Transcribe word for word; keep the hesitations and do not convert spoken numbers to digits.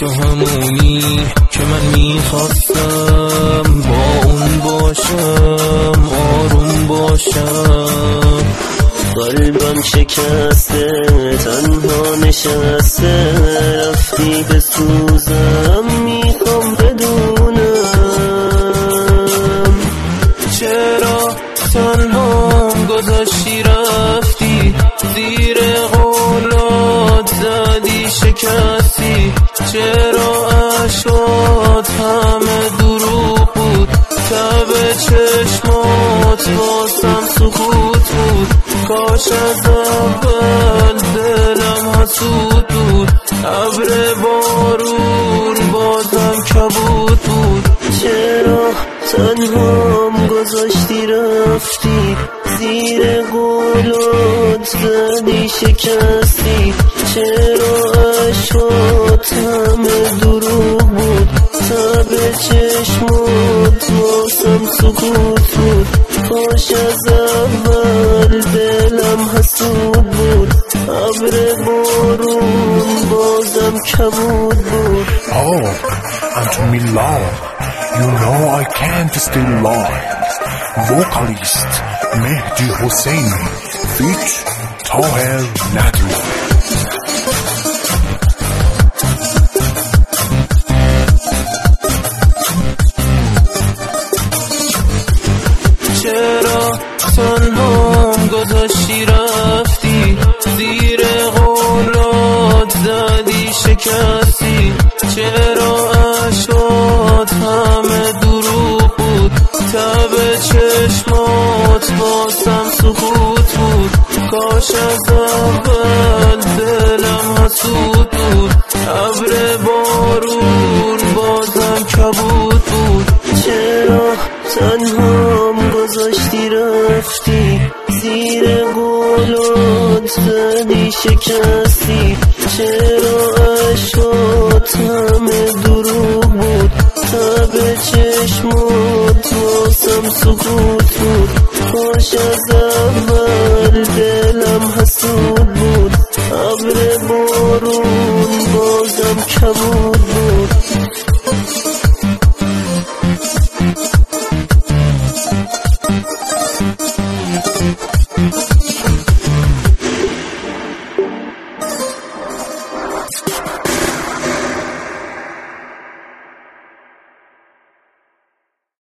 تو همونی که من میخواستم، با اون باشم، آروم باشم. قلبم شکسته، تنها نشسته، رفتی به سوزم، میخوام بدونم چرا تنهام گذاشتی رفتی، زیر قولات زدی شکستی. چرا عشقات همه دروغ بود، تب چشمات واسم سکوت بود. کاش از اول دلم حسود بود، ابر بارون بازم کبود بود. چرا تنهام گذاشتی رفتی، زیر قولات زدی شکستی. چرا عشقات همه دروغ بود، تب چشمات واسم سکوت بود. کاش از اول دلم حسود بود، ابر بارون بازم کبود بود. Oh, and to me love, you know I can't stay long. Vocalist Mehdi Hosseini feat. Tahir Nadwi. چرا تنهام گذاشتی رفتی، زیر قولات زدی شکستی. چرا عشقات همه دروغ بود، تب چشمات واسم سکوت بود. کاش از اول دلم حسود بود، ابر بارون بازم کبود بود. چرا تنهام گذاشتی رفتی، زیر قولات زدی شکستی. چرا عشقات همه دروغ بود، تب چشمات واسم سکوت بود. کاش از اول دلم حسود بود، ابر بارون بازم کبود.